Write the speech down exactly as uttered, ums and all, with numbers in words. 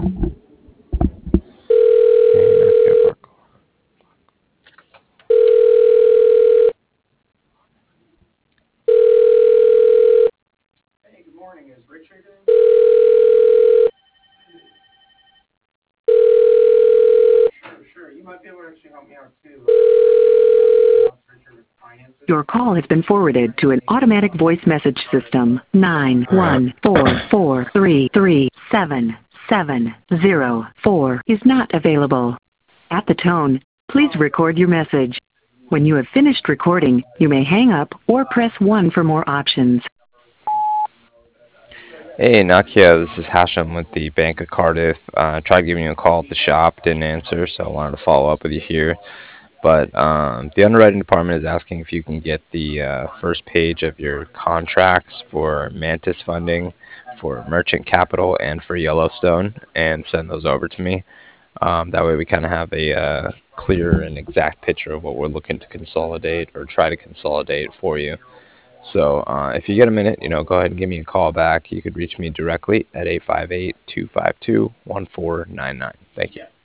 Your call has been forwarded to an automatic voice message system. nine one four four three three seven seven zero four is not available. At the tone, please record your message. When you have finished recording, you may hang up or press one for more options. Hey, Nakia, this is Hashem with the Bank of Cardiff. Uh, I tried giving you a call at the shop, didn't answer, so I wanted to follow up with you here. But um, the underwriting department is asking if you can get the uh, first page of your contracts for Mantis funding, for Merchant Capital, and for Yellowstone, and send those over to me. Um, that way we kind of have a uh, clear and exact picture of what we're looking to consolidate or try to consolidate for you. So uh, if you get a minute, you know, go ahead and give me a call back. You could reach me directly at eight five eight, two five two, one four nine nine. Thank you.